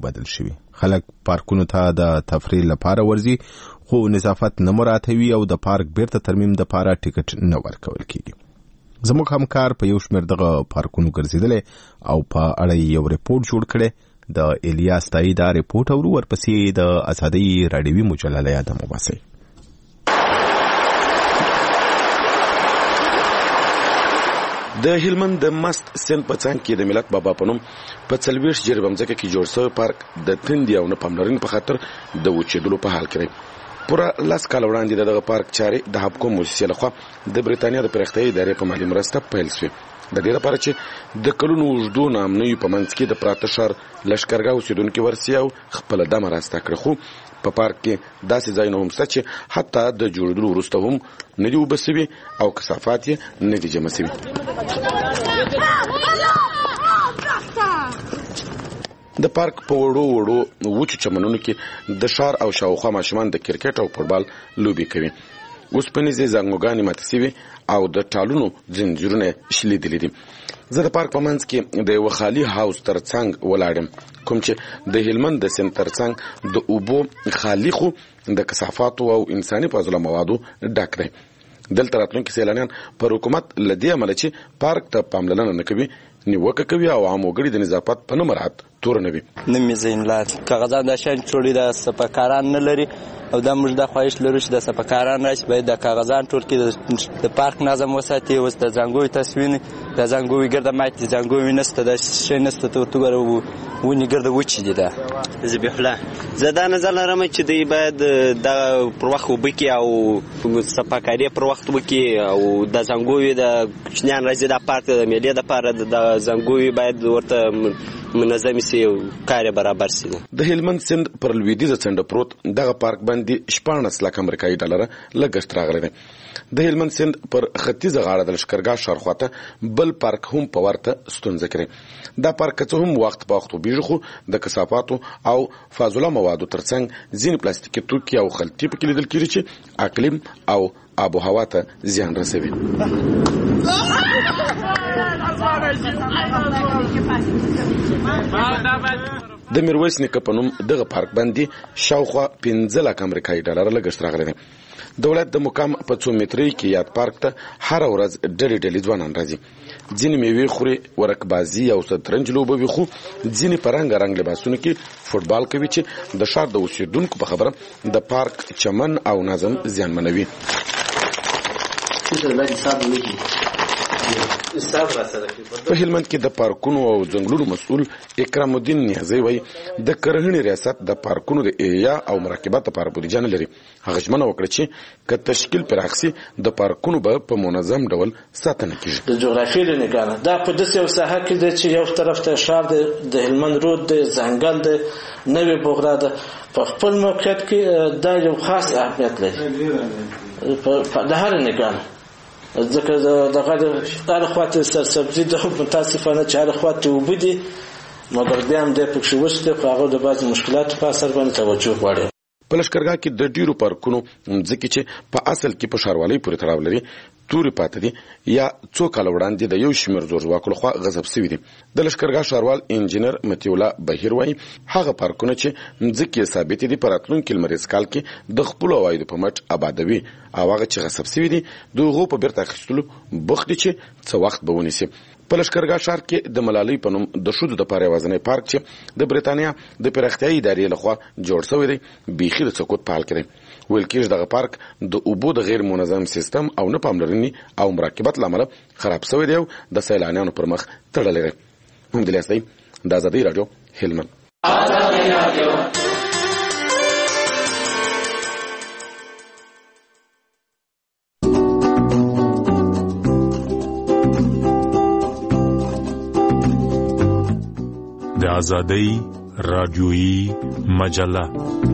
بدل شوي. خلک پارکونو ته د تفریح لپاره ورځي خو نظافت نه مراعاتوي او د پارک بیرته ترمیم دپاره ټیکټ نه ورکول کیږي. زموږ همکار په یو شمېر دغه پارکونو ګرځېدلی او په اړه یو ریپورټ جوړ کړی. د الیاس تایي دا ریپورټ اورو، ورپسې د ازادۍ راډیوي مجله له یاده وباسئ. د هلمند د مست سیند په څنګ کې د ملت بابا په نوم په 40 جریب ځمکه کې جوړ شوی پارک د تندې او نه پاملرنې په خاطر د وچېدلو په حال کې دی. پوره 10 کاله وړاندې دغه پارک چارې د حبکوم موسسې لخوا د برېټانیا د پراختیایي ادارې په مالي مرسته پیل شوې، د دې لپاره چې د کلونو اوږدو ناامنیو په منځ کې د پراته ښار لښکرګاه اوسېدونکي ورسي او خپله دمه راسته کړه. خو په پارک کې داسې ځایونه هم شته چې حتی د جوړېدلو وروسته هم نه دي اوبه سوي او کثافات یې نه دي جمع سوي. د پارک په وړو وچو چمنونو کې د ښار او شاوخوا ماشومان د کرکټ او فوټبال لوبې کوي. اوسپنیزې زنګوګانې ماتې سوي او د ټالونو ځنځیرونه شلیدلي دي. زه د پارک په منځ کې د یو خالي هاوس تر څنګ ولاړم، کوم چې د هلمند د سیند تر څنګ د اوبو خالي خو د کثافاتو او انساني فاضله موادو ډک دی. دلته راتلونکي سیلانیان پر حکومت له دې امله چې پارک ته پاملرنه نه کوي نیوکه کوي او عام وګړي د نظافت په نه مراعات تور نه وي. نه مې زین لار کاغذان د شان چوړي د سپکاران نه لري او دا موږ د خواهش لرو چې د سپکاران راشي باید د کاغذان ټول کې د پارک نظم وساتي. اوس د زنګوي تصوین د زنګوي ګرده ماتې زنګوي نسته د شي نسته ته وګوره ونی ګرده وچې دي. دا ذبیح الله زه دا نظر لرم چې دوی باید د پر وخت وبکي او سپکاري پر وخت وبکي او د زنګوي د کوچنیان راځي د پارک د میلې د پاره د زنګوي باید ورته منظم سي او کار برابر سي. د هلمند سیند پر لویدیځه څنډه پروت دغه پارک باندې 14 لک امریکایي ډالر لګښت راغلی دی. د هلمند سیند پر ختیځه غاړه د لښکرګاه شاوخواته بل پارک هم په ورته ستونزه کړي. دا پارک څه هم وخت په وخت وبېږي خو د کثافاتو او فاضله موادو ترڅنګ ځینې پلاستیکي توکي او خلطې پکې لیدل کېږي چې اقلیم او آب و هوا ته زیان رسوي. د میرویس نیکه په نوم دغه پارک باندې شاوخوا 15 لک امریکایي ډالر لګښت راغلی دی. د ولایت د مقام په 2 مترۍ کې یاد پارک ته هر ورځ ډلې ځوانان راځي. ځینې میوې خوري، ورکبازي او شطرنج لوبوي، خو ځینې په رنګ لباسونو کې فوټبال کوي چې د ښار د اوسېدونکو په خبره د پارک چمن او نظم زیانمنوي. په هلمند کې د پارکونو او ځنګلونو مسؤل اکرام الدین نیازی وایي د کرهڼې ریاست د پارکونو د احیا او مراقبت لپاره بودیجه نه لري. هغه ژمنه وکړه چې که تشکیل پراخ سي د پارکونو به په منظم ډول ساتنه کیږي. د جغرافیې له نګاه دا په داسې یو ساحه کې دی چې یو طرف ته ښار د هلمند رود د ځنګل د نوې بغرا ده. په خپل موقعیت کې دا یو خاص اهمیت لري د هر نګاه، ځکه دغه هر خواته سرسبزي د متاسفانه چې هر خواته وبدي مګر بیا هم د پکښې وشته په هغه د بعضې مشکلاتو په اثر باندې توجه غواړي. په لښکرګاه کې د ډیرو پارکونو ځکه چې په اصل کې په ښاروالۍ پورې تړاو لري تورې پاتې دي یا څو کاله وړاندې د یو شمېر زورواکو لخوا غصب شوي دي. د لښکرګاه ښاروال انجینر مطیع الله بهیر وایي هغه پارکونه چې ځکه یې ثابتې دي په راتلونکي لمریز کال کې د خپلو عوایدو په مټ آبادوي او هغه چې غصب شوي دي د هغو په بیرته اخیستلو بوخت دي چې څه وخت به ونیسي. په لښکرګاه ښار کې د ملالۍ په نوم د ښځو دپاره یوازینی پارک چې د برېټانیا د پراختیایي ادارې لخوا جوړ شوی دی بیخي د سقوط په حال کې دی. ویل کېږي دغه پارک د اوبو د غیر منظم سیستم او نه پاملرنې او مراقبت له امله خراب شوی دی او د سیلانیانو پر مخ تړلی دی. محمد الیاس دی، د ازادۍ راډیو، هلمند. د ازادۍ راډیویی مجله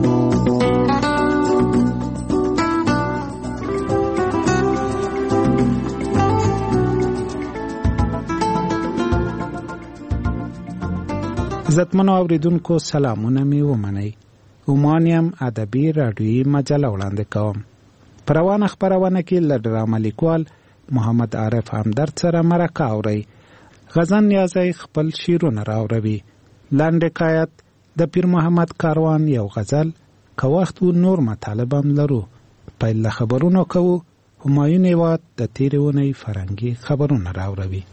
عزتمنو اوریدونکو سلامونه می ومنئ. عمانیم ادبي راډیویی مجله وړاندې کوم. په روانه خپرونه کې له ډرامه لیکوال محمد عارف همدرد سره مرکه اورئ. غزن نیازی خپل شعرونه راوړي. لاندې حکایت د پیر محمد کاروان یو غزل که وخت و نور مطالب هم لرو. پیل خبرونو کوو. همایون هیواد د تیرې اونۍ فرهنګي خبرونه راوړوي.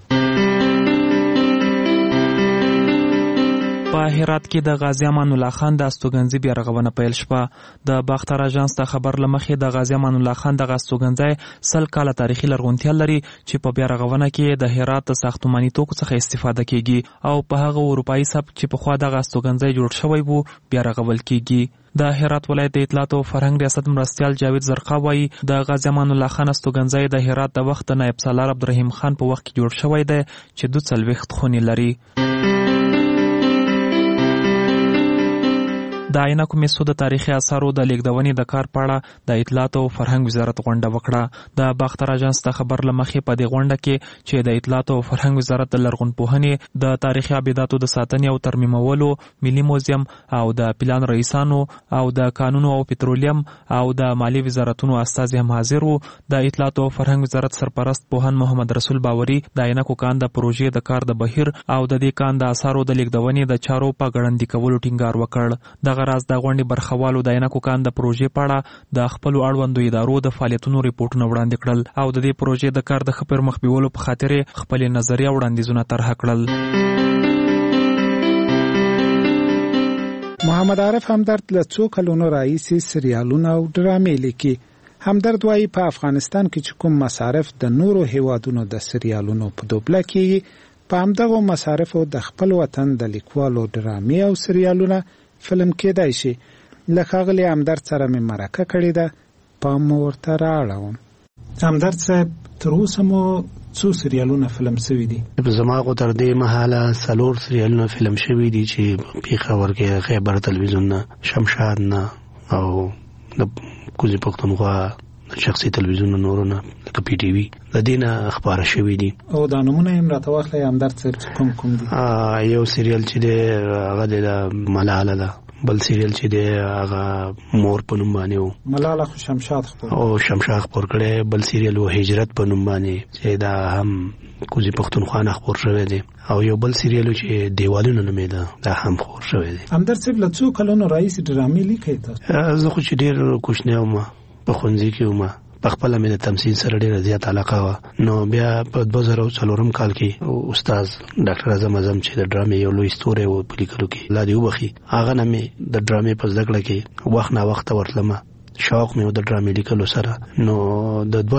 په هرات کې د غازی امان الله خان د استوګنځي بیا رغونه پیل شوه. د باختر اژانس د خبر له مخې د غازی امان الله خان د استوګنځي 100 کاله تاریخي لرغونتیا لري چې په بیا رغونه کې د هرات د ساختماني توکو څخه استفاده کیږي او په هغه اروپایي سبک چې په خوا د استوګنځي جوړ شوی وو بیا رغول کیږي. د هرات ولایت د اطلاعات او فرهنګ ریاست مرستیال جاوید زرقا وایي د غازی امان الله خان استوګنځي د هرات د وخت د نایب سالار عبدالرحیم خان په وخت کې جوړ شوی دی چې 42 خونې لري. د عینکو میسو د تاریخي اثارو د لیږدونې د کار په اړه د اطلاعات او فرهنګ وزارت غونډه وکړه. د باختر اژانس د خبر له مخې په دې غونډه کې چې د اطلاعات او فرهنګ وزارت د لرغونپوهنې د تاریخي ابداتو د ساتنې او ترمیمولو ملي موزیم او د پلان رئیسانو او د قانونو او پټرولیم او د مالی وزارتونو استازي هم حاضر وو. د اطلاعات او فرهنګ وزارت سرپرست پوهان محمد رسول باوري د عینکو کان د پروژې د کار د بهیر او د دې کان د اثارو د لیږدونې د چارو په ګړندي کولو ټینګار وکړ. د غراز د غونډې برخوالو د عینکو کان د پروژې په اړه د خپل اړوندو ادارو د فعالیتونو ریپورتونه وړاندې کړل او د دې پروژې د کار د ښه پرمخ بیولو په خاطر خپل نظریه وړاندیزونه طرح کړل. محمد عارف همدرد له څو کلونو راهیسې سریالونه او ډرامې لیکي. همدرد وایي په افغانستان کې چې کوم مصارف د نورو هیوادونو د سریالونو په دوبله کېږي په همدغو مصارفو د خپل وطن د لیکوالو ډرامې او سریالونه فلم کېدای شي. له ښاغلي همدرد سره مې مرکه کړې ده، پام مو ورته رااړوم. همدرد صاحب تر اوسه مو څو سریالونه فلم شوي دي؟ زما خو تر دې مهاله 4 سریالونه فلم شوي دي چې پېښور کې خیبر تلویزیون نه، شمشاد نه او د کوزي پښتونخوا شخصي تلویزیون نورونه لکه پی ټي وي د دینه خبره شوی دي. او دا نمونه هم راته واخلئ همدرد صاحب کوم دي؟ یو سریال چې دی هغه د ملاله ده، بل سریال چې دی هغه مور په نوم باندې و. ملاله خو شمشاد خپور او شمشاد خپور کړی. بل سریال و هجرت په نوم باندې چې دا هم کوزي پښتونخوا نه خپور شوی دی. او یو بل سریال چې دیوالونه نومېده دا هم خپور شوی دی. همدرد صاحب له څو کلونو راهیسې ډرامې لیکئ تاسو؟ زه خو چې ډېر کوچنی وم په ښوونځي کې وم، په خپله مې د تمثیل سره ډېره زیاته علاقه وه. نو بیا په 2004 کال کې استاد ډاکټر اعظم چې د ډرامې یو لوی ستوری و په لیکلو کې، الله دې وبخي، هغه نه مې د ډرامې په زده کړه کې وخت نا وخته ورتلمه، شوق مې و د ډرامې لیکلو سره. نو د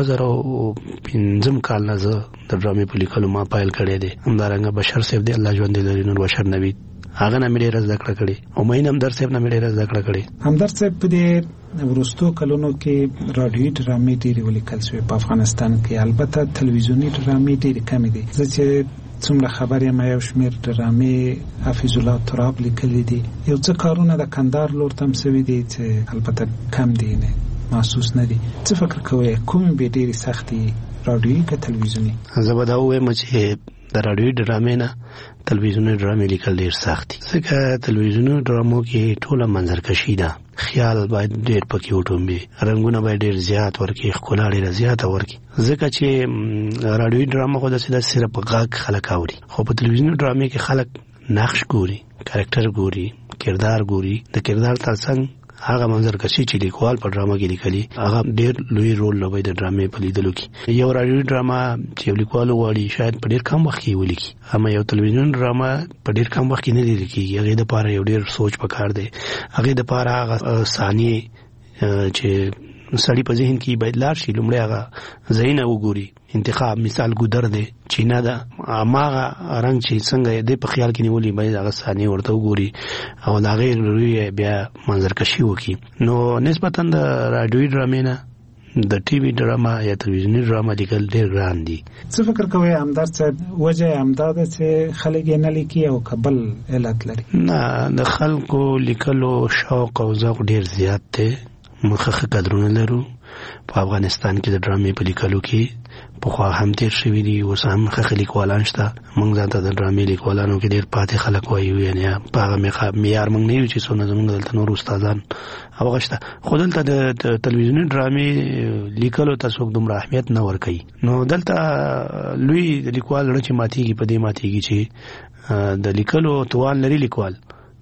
2005 کال نه زه د ډرامې په لیکلو ما پیل کړی دی. همدارنګه بشر صاحب دی، الله ژوندی لري، نور بشر نوید، هغه نه مې ډېره زده کړه کړې. او مین همدرد صاحب نه مې ډېره زده کړه کړې. همدرد صاحب په دې وروستو کلونو کې راډیوي ډرامې ډېرې ولیکل شوې په افغانستان کې، البته تلویزیوني ډرامې ډېرې کمې دي. زه چې څومره خبر یم یو شمېر ډرامې حفیظ الله تراب لیکلي دي، یو څه کارونه د کندهار لور ته هم شوي دي چې البته کم دي، نه محسوس نه دي. څه فکر کوئ کومې به ډېرې سختې راډیوي که تلویزیوني؟ زه به دا ووایم چې د راډیوي ډرامې نه تلویزیوني ډرامې لیکل ډېر سخت دي، ځکه تلویزیوني ډرامو کې ټوله منظرکشي ده، خیال باید ډېر پکې وټومبي، رنګونه باید ډېر زیات ورکړي، ښکلا ډېره زیاته ورکړي. ځکه چې راډیوي ډرامه خو داسې ده صرف غږ خلک اوري، خو په تلویزیوني ډرامې کې خلک نقش ګوري، کرکټر ګوري، کردار ګوري. د کردار ترڅنګ هغه منظرکشي چې لیکوال په ډرامه کې لیکلي هغه ډېر لوی رول لوبوي د ډرامې په لیدلو کې. یو راډیوي ډرامه چې لیکوال غواړي شاید په ډېر کم وخت کې ولیکي، اما یو تلویزیون ډرامه په ډېر کم وخت کې نه لیکيږي. هغې دپاره یو ډېر سوچ پکار دی، هغې دپاره هغه ثانیې چې سړی په ذهن کې باید لاړ شي، لومړی هغه ځایونه وګوري. انتخاب مثال ګودر دی، چینه ده، هماغه رنګ چې څنګه دی په خیال کې نیولي باید هغه ثانیې ورته وګوري او د هغې روی بیا منظرکشي وکړي. نو نسبتا د راډیوي ډرامې نه د ټي وي ډرامه یا تلویزیوني ډرامه لیکل ډېر ګران دي. څه فکر کوئ همدرد صاحب وجه یې همدا ده چې خلک یې نه لیکي او که بل علت لري؟ نه، د خلکو لیکلو شوق او ذوق ډېر زیات دی. موږ ښه قدرونه لرو په افغانستان کې د ډرامې په لیکلو کې، پخوا هم تیر شوي دي، اوس هم ښه لیکوالان شته. موږ ځان ته د ډرامې لیکوالانو کې ډېر پاتې خلک وایو، یعنې په هغه معیار موږ نه یو چې څونه زموږ دلته نور استادان هغه شته. خو دلته د تلویزیوني ډرامې لیکلو ته څوک دومره اهمیت نه ورکوي. نو دلته لوی لیکوال زړه چې ماتېږي په دې ماتېږي چې د لیکلو توان لري لیکوال،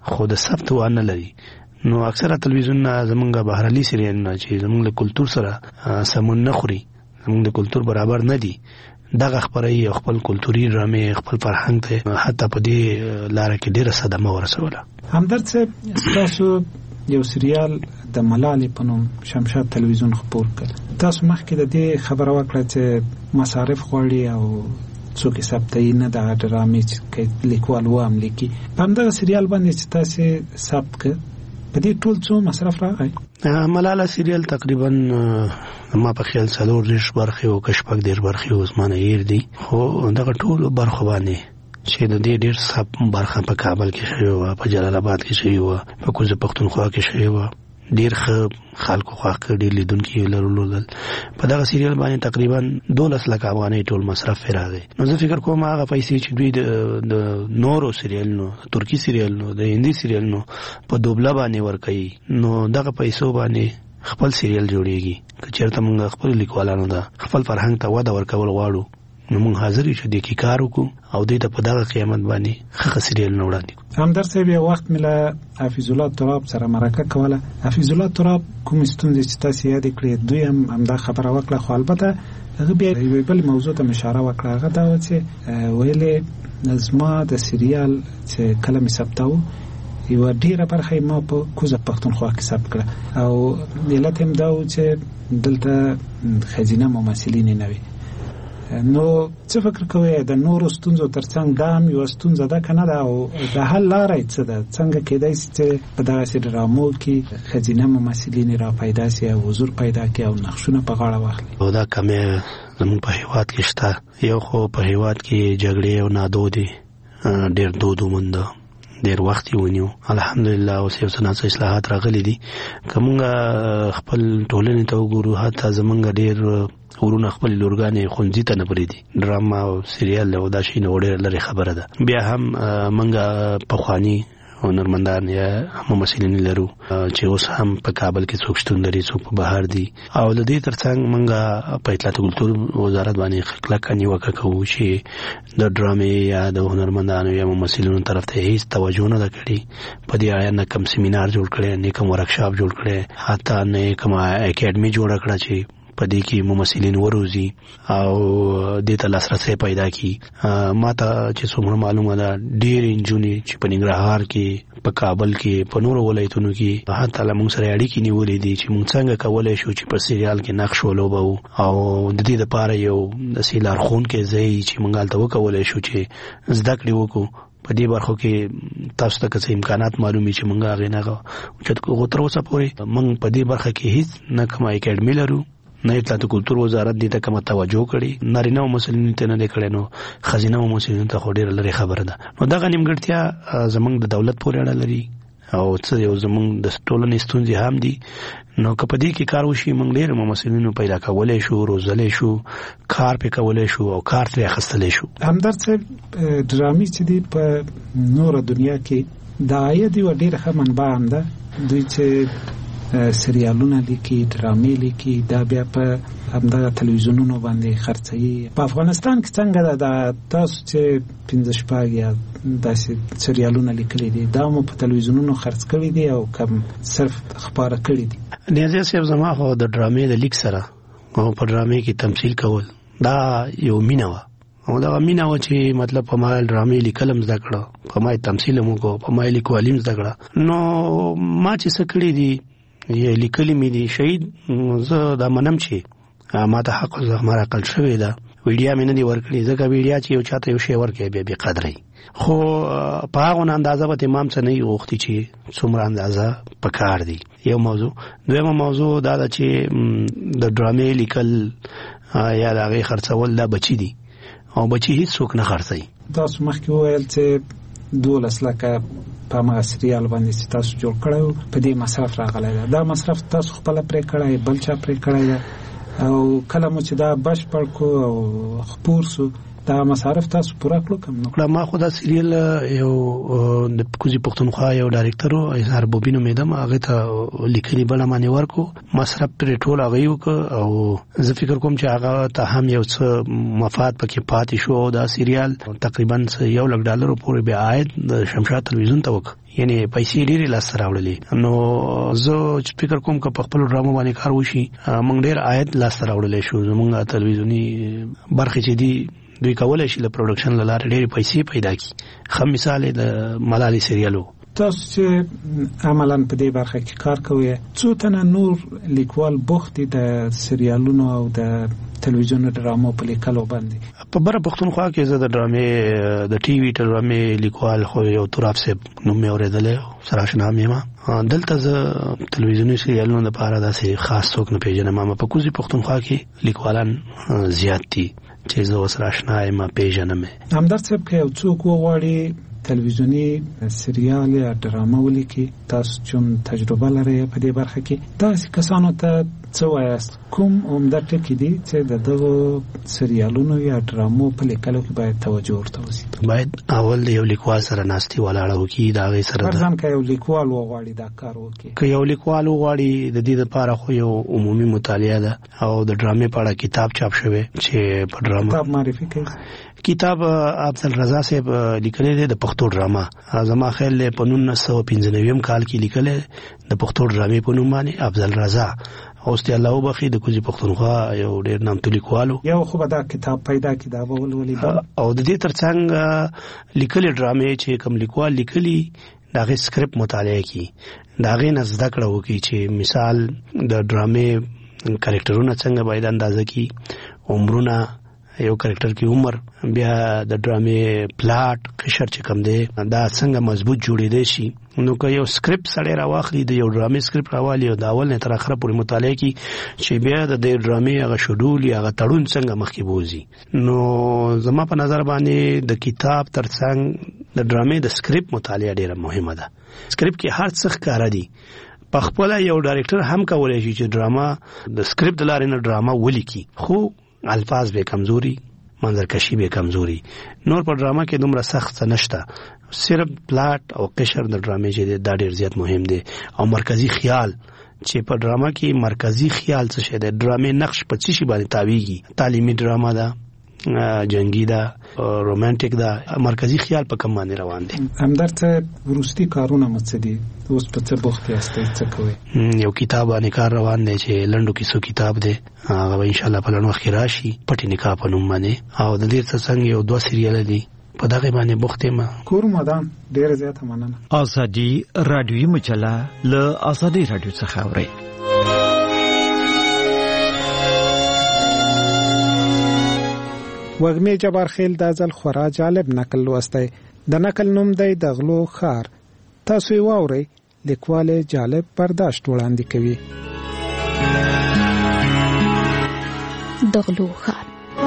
خو د ثبت وانه لري. نو اکثره تلویزیون زمونږ بهرالي سریالونه چې زمونږ له کلتور سره سمون نه خوري، زمونږ د کلتور برابر نه دي، دغه خبرې خپل کلتوري ډرامې خپل فرهنګ ته حتی په دې لاره کې ډېره صدمه ورسوله. همدرد صاحب، تاسو یو سریال د ملالې په نوم شمشاد تلویزیون خپور کړ. تاسو مخکې د دې خبره وکړه چې مصارف غواړي او څوک ثبتوي نه د ډرامې چې لیکوال و هم لیکي. په همدغه سریال باندې چې تاسو ثبت کړ، په دې ټول څو مصرف راغی؟ ملاله سریال تقریبا ما په خیال 4 برخې او کشپک 10 برخې عثمان ایر دي، خو دغه ټول برخه باندې چې د دې ډېر سب برخه په کابل کې شوی و، په جلال آباد کې شوی و، په کوزه پښتونخوا کې شوی و، ډېر خلکو خوښ کړ، ډېر لیدونکي لرل. په دغه سریال باندې تقریبا 12 لک افغانۍ ټول مصرف راغی. نو زه فکر کوم هغه پیسې چې دوی د نورو سریالونو، ترکی سریالونو، د هندي سریالونو په دوبله باندې ورکوي، نو دغه پیسو باندې خپل سریال جوړیږي. که چېرته موږ خپل لیکوالانو ته خپل فرهنګ ته وده ورکول غواړو، نو موږ حاضر یو چې د کې کار وکړو او دې ته په دغه قیمت باندې ښه سریالونه وړاندې کړو. همدرد صاحب، یو وخت مې له حفیظ الله تراب سره مرکه کوله. حفیظ الله تراب کوم ستونزې چې تاسو یاد کړې، دوی هم همدا خبره وکړه، خو البته هغه بیا یو بل موضوع ته اشاره وکړه. هغه دا و چې ویلې زما د سریال چې کله مې ثبتاوه، یو ډیره برخه ما په کوزه پښتونخوا کې ثبت کړه، او علت هم دا و چې دلته خزینه ممثلین نه وي. نو څه فکر کوئ د نورو ستونزو ترڅنګ دا هم یو ستونزه ده که نه ده، او د حل لاره څه ده؟ څنګه کېدای شي چې په دغسې ډرامو کې ښځینه ممثلین را پیدا شي او حضور پیدا کړي او نقشونه په غاړه واخلي؟ او دا کمې زموږ په هېواد کې شته. یو خو په هېواد کې جګړې او نادودې ډېر دود ومونده، ډېر وخت یې ونیو. الحمدلله اوس یو څه ناڅه اصلاحات راغلي دي. که مونږ خپل ټولنې ته وګورو، حتی زمونږ ډېر ورونه خپل لورګانې ښوونځي ته نه پرېږدي، ډرامه او سریال او دا شی نه ډېره لرې خبره ده. بیا هم مونږ پخواني هنرمندان یا ممثلین لرو چې اوس هم په کابل کې څوک شتون لري، څوک په بهر دي. او د دې ترڅنګ مونږ په اطلاعات کلتور وزارت باندې کلکه نیوکه کوو چې د ډرامې یا د هنرمندانو یا ممثلینو طرف ته هیڅ توجه نه ده کړې. په دې اړه نه کوم سیمینار جوړ کړی، نه کوم ورکشاپ جوړ کړی، حتی نه کوم اکیډمي جوړه کړه چې په دې کې ممثلین وروزي او دې ته لاسرسی پیدا کړي. ما ته چې څومره معلومه ده، ډېرې نجونې چې په ننګرهار کې، په کابل کې، په نورو ولایتونو کې حتی له موږ سره اړیکې نیولې دي چې موږ څنګه کولی شو چې په سریال کې نقش ولوبوو، او د دې لپاره یو داسې لارښوونکی ځای چې موږ هلته وکولی شو چې زده کړې وکړو. په دې برخو کې تاسو ته که څه امکانات معلومي چې موږ هغې نه چې تر اوسه پورې موږ په دې برخه کې هیڅ نه کومه اکیډمي لرو، نه اطلاعات کلتور وزارت دې ته کومه توجه کړي، نارینه ممثلینو ته نه دی کړی، نو ښځینه ممثلینو ته خو ډېره لرې خبره ده. نو دغه نیمګړتیا زموږ د دولت پورې اړه لري او څه یو زموږ د ټولنې ستونزې هم دي. نو که په دې کې کار وشي، موږ ډېر ممثلینو پیدا کولی شو، روزلی شو، کار پې کولی شو او کار ترې اخیستلی شو. همدرد صاحب، ډرامې چې دي په نوره دنیا کې د عاید یوه ډېره ښه منبع هم ده. دوی چې سریالونه لیکي، ډرامې لیکي، دا بیا په همدغه تلویزیونونو باندې خرڅوي. په افغانستان کې څنګه ده؟ تاسو چې 15 یا داسې سریالونه لیکلي دي، دا مو په تلویزیونونو خرڅ کړي دي او کم صرف خپاره کړي دي؟ نیازي صاحب، زما خو د ډرامې د لیک سره او په ډرامې کې تمثیل کول دا یو مینه وه، او دغه مینه وه چې مطلب په ما ډرامې لیکل هم زده کړه، په ما تمثیل هم وکړو، په ما لیکوالي هم زده کړه. نو ما چې څه کړي دي یا لیکلي مې دي، شهید زه دا منم چې ما ته حق زغمه راکړل شوې ده. ویډیا مې نه دي ورکړي، ځکه ویډیا چې یو چاته یو شی ورکوي بیا بې قدرې، خو په هغه اندازه به امام څه نه وي غوښتي چې څومره اندازه په کار دي. یو موضوع. دویمه موضوع دا ده چې د ډرامې لیکل یا د هغې خرڅول دا بچي دي او بچي هیڅ څوک نه خرڅوي. تاسو مخکې وویل چې 12 لکه په هغه سریال باندې چې تاسو جوړ کړی په دې مصرف راغلی ده. دا مصرف تاسو خپله پرې کړی، بل چا پرې کړی ده؟ او کله مو چې دا بشپړ کړو او خپور سو، دا مصارف تاسو پوره کړو کوم نو ما خو دا سریال یو د کوزي پښتونخوا یو ډایرکټر او اظهار بوبینو میدم هغه ته لیکلي بل باندې ورکو مصرف پر ټول هغه یو او زه فکر کوم چې هغه ته هم یو څه مفاد پکې پاتې شو او دا سریال تقریبا $1 پورې به عاید د شمشاد تلویزیون ته وک یعنی پیسې ډېرې لاس راوړلې نو زه فکر کوم چې په خپل ډرامو باندې کار وشي موږ ډېر عاید لاس راوړلې شو زموږ تلویزیونی برخه چې دی دوی کولای شي د پروډکشن لاره ډېرې پیسې پیدا کړي خو مثال د ملالي سریالو تاسو چې عملاً په دې برخه کې کار کوئ څو تنه نور لیکوال بوخت د سریالونو او د تلویزیون ډرامو په لیکلو باندې په بره پښتونخوا کې زه د ډرامې د ټي وي ډرامې لیکوال خو یو تراب صاحب نوم مې اورېدلی سره آشنا یم دلته زه تلویزیوني سریالونو لپاره داسې خاص څوک نه پیژنم په کوزي پښتونخوا کې لیکوالان زیات دي چې زه ورسره آشنا یم پیژنم همدرد صاحب که یو څوک وغواړي تلویزیونی سریال یا ډرامه ولیکي تاسو چون تجربه لرئ په دې برخه کې تاسو کسانو ته څه وایاست کوم عمده ټکي دي چې دغه سریالونو یا ډرامو په لیکلو کې باید توجه ورته وشي باید اول یو لیکوال سره ناستي ولاړه وکړي دا غي سره ځان کې یو لیکوال وغواړي دا کار وکړي که یو لیکوال وغواړي د دې لپاره خو یو عمومي مطالعه ده او د ډرامې په اړه کتاب چاپ شوی چې په ډرامه کتاب معرفي کوي کتاب افضل رضا صاحب لیکلی دی د پښتو ډرامه زما خیال له 1995 کال کې لیکلی د پښتو ډرامې په نوم باندې افضل رضا اوس ته الله وبخي د کوزي پښتونخوا یو ډېر نامتو لیکوالو یو خو به دا کتاب پیدا کړي دا به ولولي او د دې ترڅنګ لیکلي ډرامې چې کوم لیکوال لیکلي داغه سکرپټ مطالعه کی داغه نه زده کړه وکي چې مثال د ډرامې کریکټرونه څنګه باید اندازه کی عمرونه یو کریکټر کی عمر بیا د ډرامې پلاټ قشر چې کوم دی دا څنګه مضبوط جوړېدای شي نو که یو سکرپټ سړی راواخلي د یو ډرامې سکرپټ راوالي او د اول نه تر اخره پورې مطالعه کی چې بیا د ډرامې هغه شډول یا هغه تړون څنګه مخکې بوزي نو زما په نظر باندې د کتاب ترڅنګ د ډرامې د سکرپټ مطالعه ډیره مهمه ده سکرپټ کې هر څه ښکاره دي په خپل یو ډایرکټر هم کولای شي چې ډراما د سکرپټ د لارې نه ډراما ولیکي خو الفاظ به کمزوري منظرکشي به کمزوري نور په ډراما کې دومره سخت نشته صرف پلاټ او قشر د ډرامې چې دا ډیر زیات مهم دی او مرکزی خیال چې په ډراما کې مرکزی خیال څه شي د ډرامې نقش په څه شي باندې تاویږي تعلیمي ډراما ده جنگی ده رومانټیک ده مرکزی خیال په کوم باندې روان دي همدرد ورستی کارونه مڅدي اوس په څه بوخت یاستئ څه کوي یو کتاب باندې کار روان دی چې لندو کیسو کتاب دی هغه ان شاء الله په لږ وخت کې راشي پټی نکاح په نوم باندې او د دې څنګه یو 2 سریال دي په دغه باندې بوخت ما کور مدام ډیر زیات مننه ازادي رادیوي مجله له ازادي رادیو څخه اوري وږمې جبار خیل د ځل خورا جالب نقل لوستی د نقل نوم دی د غلو خار تاسو یې واورئ لیکوال جالب برداشت وړاندې کوي د غلو خار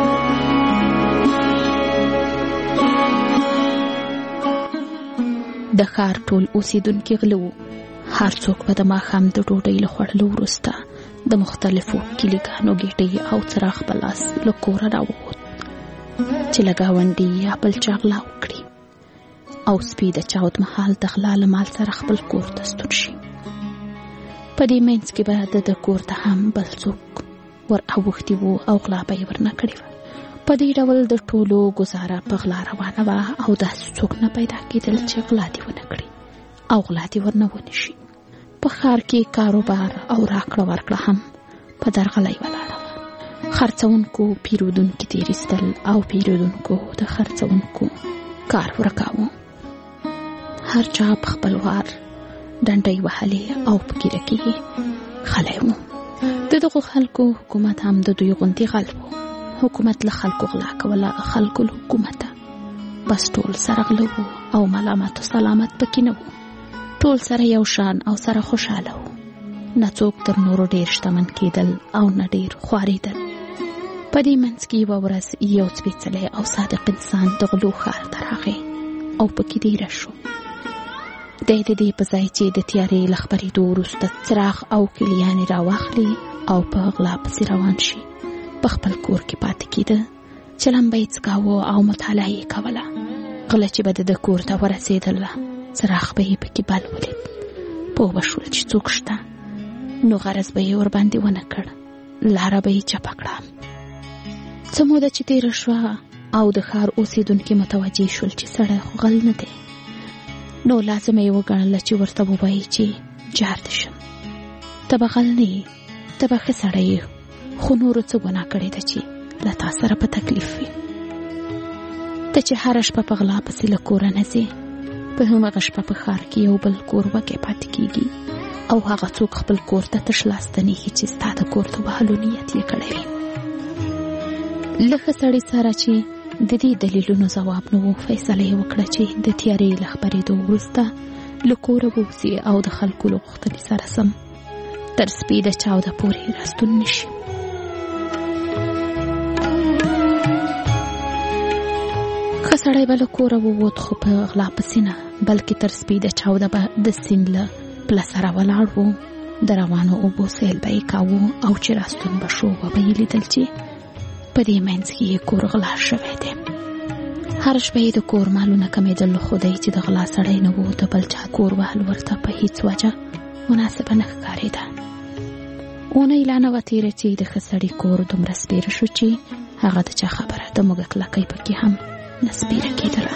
د ښار ټول اوسیدونکي غلو هر څوک به د ماښام د ډوډۍ له خوړلو وروسته د مختلفو کلیګانو ګېټې او څراغ په لاس له کوره راووت چې له ګاونډي یا بل چا غلا وکړي او سپي د چاود مهال د غلا له مال سره خپل کور ته ستون شي په دې منځ کې به د کور ته هم بل څوک ور اوښتي وو او غلا به یې ورنه کړې وه په دې ډول د ټولو ګزاره په غلا روانه وه او داسې څوک نه پیدا کېدل چې غلا دې ونه کړي او غلا دې ورنه ونه شي په ښار کې کاروبار او راکړه ورکړه هم په درغلۍ ولاړه وه خرڅونکو پیرودونکي تېرېستل او پیرودونکو د خرڅونکو کار ورکاوه هر چا په خپل وار ډنډۍ وهلې او په ګیره کې خلی و د دغو خلکو حکومت هم د دوی غوندې غل و حکومت له خلکو غلا کوله خلکو له حکومته بس ټول سره غله و او ملامت و سلامت پکې نه و ټول سره یو شان او سره خوشحاله و نه څوک تر نورو ډېر شتمن کېدل او نه ډېر خوارېدل په دې منځ کې یوه ورځ یو سپېڅلی او صادق انسان د غلو ښار ته راغی او پکې دیره شو دی د دې په ځای چې د تیارې له خپرېدو وروسته څراغ او کلیانې راواخلي او په غلا پسې روان شي په خپل کور کې پاتې کېده چلم به یې څکاوه او مطالعه یې کوله. غله چې به د کور ته ورسېدله څراغ به یې پکې بل ولید. پوه به شول چې څوک شته، نو غرض به یې ورباندې ونه کړ، لاره به یې چپه کړه. څه موده چې تېره شوه او د ښار اوسېدونکي متوجه شول چې سړی خو غل نه دی، نو لازمه یې وګڼله چې ورته ووایي چې جار دې شم، ته به غل نه یې، ته به ښه سړی یې، خو نورو څه ګناه کړې ده چې له تا سره په تکلیف وي. ته چې هره شپه په غلا پسې له کوره نه ځې، په همغه شپه په ښار کې یو بل کور وږی پاتې کېږي او هغه څوک خپل کور ته تش لاس ستنېږي چې ستا د کور ته وهلو نیت یې کړی وي. له ښه سړي سره چې د دې دلیلونو ځواب نه و، فیصله یې وکړه چې د تیارې له خپرېدو وروسته له کوره ووځي او د خلکو له غوښتنې سره سم تر سپي د چاوده پورې راستون نه شي. ښه سړی به له کوره ووت، خو په غلا پسې نه، بلکې تر سپي د چاوده به د سیند له پله سره ولاړ و. د روانو اوبو سیل به یې کاوه او چې راستون به شو به یې لیدل چې په دې منځ کې یې کور غلا شوی دی. هر شپه یې د کور مالونه کمېدل، خو دی چې د غلا سړی نه و، د بل چا کور وهل ورته په هیڅ وجه مناسبه نه ښکارېده. اونۍ لا نه وه تېره چې د ښه سړي کور دومره سپېره شو چې هغه د چا خبره د موږک لکۍ پکې هم نه سپېره کېدله.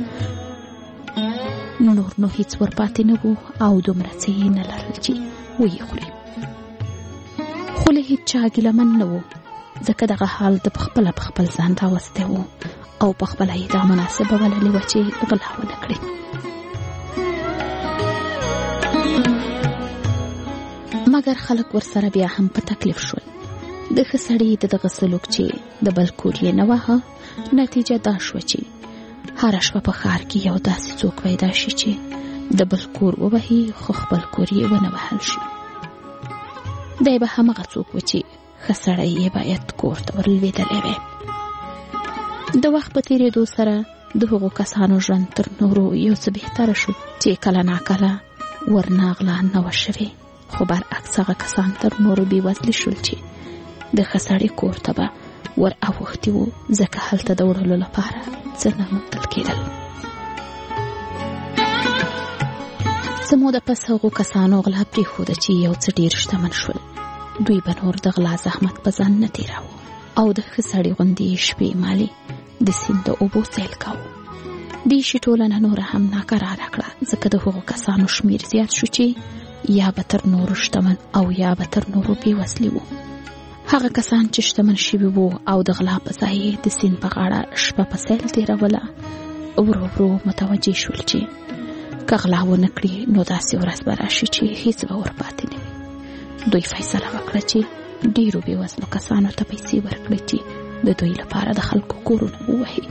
نور نو هیڅ ورپاتې نه و او دومره څه یې نه لرل چې ویې خوري. خو له هیڅ چا ګیلمن نه و، ځکه دغه حال د پخپله په خپل ځان راوستی و او پخپله یې دا مناسبه بللې وه چې غلا ونه کړي. مګر خلک ورسره بیا هم په تکلیف شول. د ښه سړي د دغه سلوک چې د بل کور یې نه وهه، نتیجه دا شوه چې هره شپه په ښار کې یو داسې څوک پیدا شي چې د بل کور ووهي، خو خپل کور یې ونه وهل شي. دی به همغه څوک و چې ښه سړی یې باید کور ته ورلوېدلی وی. د وخت په تېرېدو سره د هغو کسانو ژوند تر نورو یو څه بهتره شو چې کله ناکله ورناغله نه وه شوې، خو برعکس هغه کسان تر نورو بېوزلي شول چې د ښه سړي کور ته به ور اوښتي وو، ځکه هلته د وړلو لپاره څه نه موندل کېدل. څه موده پس هغو کسانو غلا پرېښوده چې یو څه ډېر شتمن شول. دوی به نور د غلا زحمت په ځان نه تېراوه او د ښه سړي غوندې شپې مالې د سیند د اوبو سیل کاوه. دې شي ټولنه نوره هم ناکراره کړه، ځکه د هغو کسانو شمېر زیات شو چې یا به تر نورو شتمن او یا به تر نورو بېوزلي وو. هغه کسان چې شتمن شوي وو او د غلا په ځای یې د سیند په غاړه شپه په سیل تېروله، ورو ورو متوجه شول چې که غلا ونه کړي نو داسې ورځ به راشي چې هیڅ به ورپاتې نه وي. دوی فیصله وکړه چې ډېرو بېوزلو کسانو ته پیسې ورکړي چې د دوی لپاره د خلکو کورونه ووهي.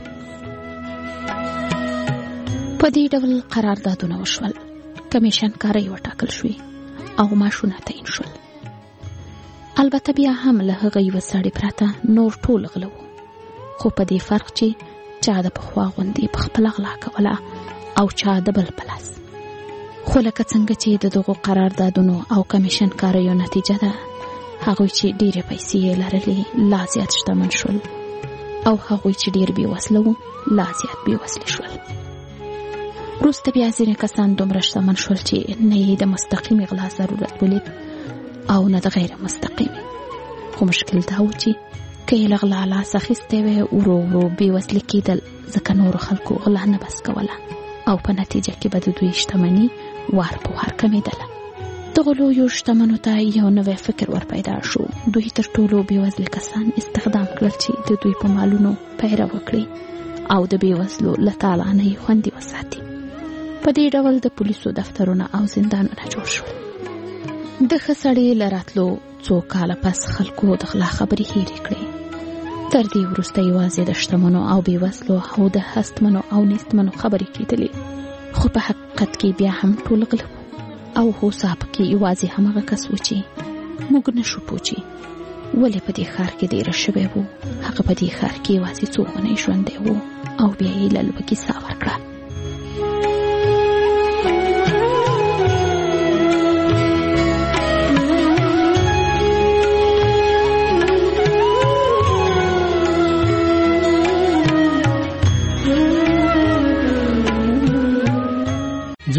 په دې ډول قراردادونه وشول، کمیشن کارۍ وټاکل شوې او معاشونه تعیین شول. البته بیا هم له هغه یوه سړي پرته نور ټول غله وو، خو په دې فرق چې چا د پخوا غوندې په خپله غلا کوله او چا د بل په لاس. خو لکه څنګه چې د دغو قراردادونو او کمیشن کاریو نتیجه ده، هغوی چې ډېرې پیسې یې لرلې لا زیات شتمن شول او هغوی چې ډېر بېوزله وو لا زیات بېوزلي شول. وروسته بیا ځینې کسان دومره شتمن شول چې نه یې د مستقیمې غلا ضرورت ولید او نه د غیر مستقیمې. خو مشکل دا و چې که یې له غلا لاس اخیستی وی، ورو ورو بېوزلي کېدل، ځکه نورو خلکو غلا نه بس کوله او په نتیجه کې به د دوی شتمني وار په وار کمېدله. دغو لویو شتمنو ته یو نوی فکر ور پیدا شو. دوی تر ټولو بېوزلي کسان استخدام کړل چې د دوی په مالونو پیره وکړي او د بېوزلو له تالانه یې خوندي وساتي. په دې ډول د پولیسو دفترونه او زندانونه جوړ شول. د ښه سړي له راتلو څو کاله پس خلکو د غلا خبرې هېرې کړې. تر دې وروسته یوازې د شتمنو او بېوزلو او د هستمنو او نیستمنو خبرې کېدلې، خو په حقیقت کې بیا هم ټول غله وو او هوسا پکې یوازې همغه کس و چې موږ نشو پوچی ولې په دې ښار کې ډېره شوی و. هغه په دې ښار کې یوازې څو اونۍ ژوندی و او بیا یې له لوږې ساه ورکړه.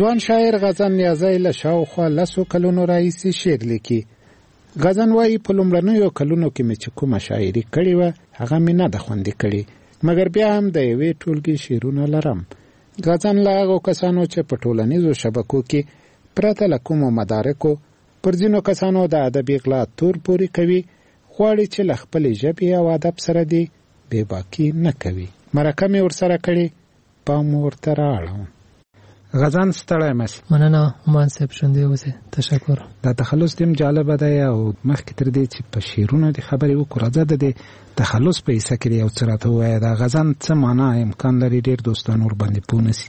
ځوان شاعر غزن نیازی له شاوخوا 10 کلونو راهیسې شعر لیکي. غزن وایي په لومړنیو کلونو کې مې چې کومه شاعري کړې وه هغه مې نه ده خوندي کړې، مګر بیا هم د یوې ټولګې شعرونه لرم. غزن له هغو کسانو چې په ټولنیزو شبکو کې پرته له کومو مدارکو پر ځینو کسانو د ادبي غلا تور پورې کوي، غواړي چې له خپلې ژبې او ادب سره دې بېباکي نه کوي. مرکه مې ورسره کړې، پام ورته رااړوم. غزن ستړی مس. مننه عمان صاحب، ژوندی اوسئ. تشکر. دا تخلص دې جالبه ده او مخکې تر دې چې په شعرونو دې خبرې وکړو، راځه د دې تخلص په حصه کې یو څه راته ووایه. دا غزن څه معنا امکان لري ډېر دوستان ورباندې پوه نه سي؟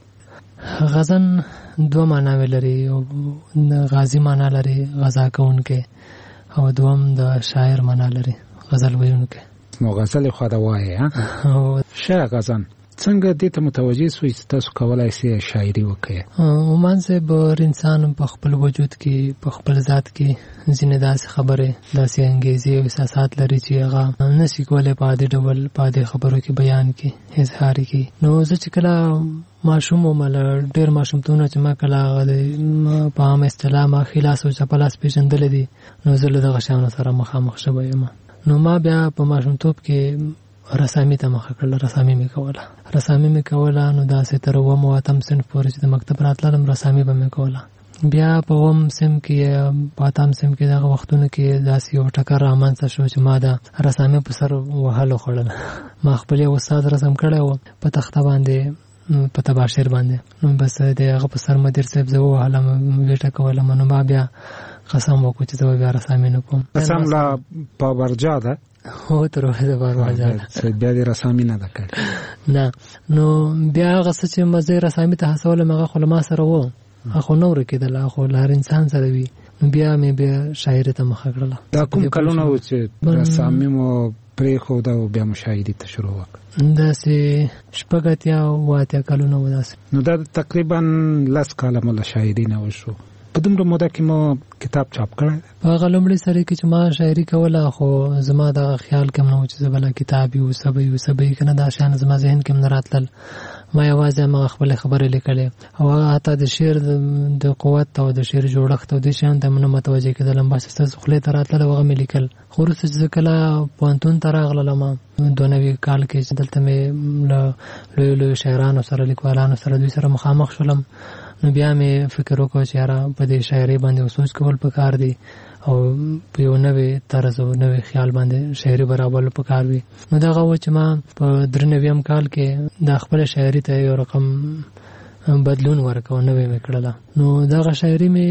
غزن 2 معناوې لري، یو غازي معنا لري غزا کوونکی، او دوم د شاعر معنا لري غزل ویونکی. نو غزل خو دا وایي ها. شه غزن څنګه دې ته متوجه سوئ چې تاسو کولای شئ شاعري وکړئ؟ عمان صاحب، انسان په خپل وجود کې په خپل ذات کې ځینې داسې خبرې داسې انګیزې او احساسات لري چې هغه نشي کولی په عادي ډول په عادي خبرو کې بیان کړي، اظهار کړي. نو زه چې کله ماشوم وم، ډېر ماشومتونه چې ما کله په عامه اصطلاح ما خلاص او چپلاس پېژندلی دي، نو زه له دغه شیانو سره مخامخ شوی یم. نو ما بیا په ماشومتوب کې رسامي ته مخه کړله. رسامي مې کوله نو داسې تر 9م او 8م صنف پورې چې د مکتب راتلم رسامي به مې کوله. بیا په 9م صنف کې په 8م صنف کې دغه وختونو کې داسې یو ټکر رامنځته شو چې ما د رسامي په سر وهل وخوړله. ما خپل یو استاد رسم کړی و په تخته باندې، په تباشیر باندې، نو بس د هغه په سر مدیر صاحب زه ووهلم، ویټه کولم. نو ما بیا قسم وکړو چې زه بیا رسامي نه کوم. قسم لا پابرجا ده؟ هو تر اوسه پابرجا ده. بیا دې رسامي نه ده کړې؟ نه. نو بیا هغه څه چې مزه رسامي ته هڅولم هغه خو له ما سره و، خو نو ورکېدله، خو له هر انسان سره وي. بیا مې بیا شاعري ته مخه کړله. دا کوم کلونه و چې رسامي مو پرېښوده او بیا مو شاعري ته شروع وکړه؟ داسې 8 کلونه و داسې. نو دا تقریبا 10 کاله مو له شاعري نه وشو. په دومره موده کې مو کتاب چاپ کړی؟ په هغه لومړي سره کې چې ما شاعري کوله، خو زما دغه خیال کې نه و چې زه بله کتاب یو څه به که نه، دا شیان زما ذهن کې هم نه راتلل. ما یوازې همغه خپلې خبرې لیکلې، او هغه حتی د شعر د قوت او د شعر جوړښت او دې شیانو ته مې نه متوجه کېدلم. بس ستاسو خولې ته راتلل او هغه مې لیکل. خو وروسته چې زه کله پوهنتون ته راغلم 92 کال کې، چې دلته مې له لویو شاعرانو سره، لیکوالانو سره، دوی سره مخامخ شولم، نو بیا مې فکر وکړ چې یاره په دې شاعري باندې سوچ کول پکار دی، او په یو نوې طرز او نوې خیال باندې شاعري برابر پکار وي. نو دغه و چې ما په 93 کال کې د خپل شاعري ته یو رقم بدلون ورکړ، نوې مې کړله. نو دغه شاعري مې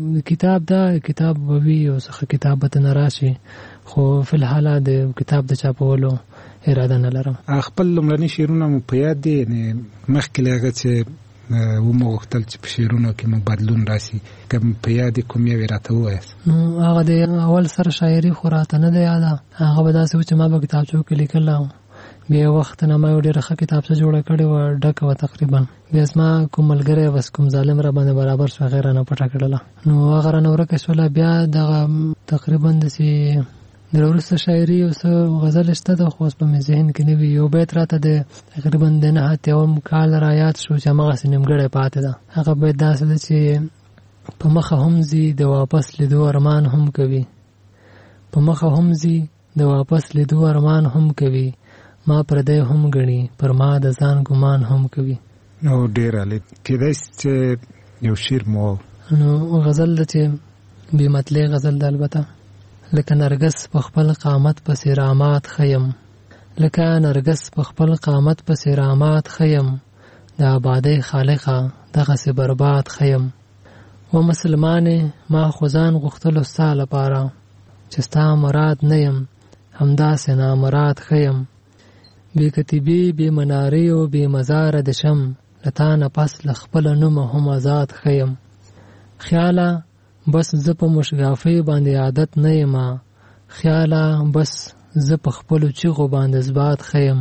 کتاب ووي او څخه کتاب به نه راشي، خو فی الحال د کتاب د چاپولو اراده نه لرم. خپل لومړني شعرونه مو په یاد دي؟ مخکې له هغه چې ومو غوښتل چې په شعرونو کې مو بدلون راشي، که په یاد کوم یو راته ووایاست؟ نو هغه د اول سره شاعري خو راته نه ده یاده. هغه به داسې و چې ما به کتابچو کې لیکله، بیا وخت نه ما یو ډېره ښه کتابچه جوړه کړې وه، ډکه وه تقریبا. بیا زما کوم ملګری بس کوم ظالم را باندې برابر شو، هغې رانه پټه کړله. نو هغه رانه ورکه شوله. بیا دغه تقریبا داسې د وروسته شاعري او څه غزل شته ده، خو اوس په مې ذهن کې نه وي. یو بیت راته د تقریبا د 9 کال را یاد شو چې هماغسې نیمګړی پاتې ده. هغه بیت داسې ده چې په مخه هم ځي د واپس لیدو ارمان هم کوي، په مخه هم ځي د واپس لیدو ارمان هم کوي، ما پردی هم ګڼي پر ما د ځان ګمان هم کوي. نو ډېر عالي. کېدای شي چې یو شعر مو نو غزل ده چې بې مطلع غزل ده. البته لکه نرګس په خپل قامت پسې رامات خیم، لکه نرګس په خپل قامت پسې رامات خیم، د آبادۍ خالقه دغسې برباد خیم. و مسلمانې ما خو ځان غوښتلو ستا لپاره، چې ستا مراد نه یم همداسې نامراد خیم. بې کتیبې بې منارې او بې مزاره د شم، له تا نه پس له خپله نومه هم آزاد خیم. خیاله بس زه په مشګافۍ باندې عادت نه یمه، خیاله بس زه په خپلو چیغو باندې ثبات خیم.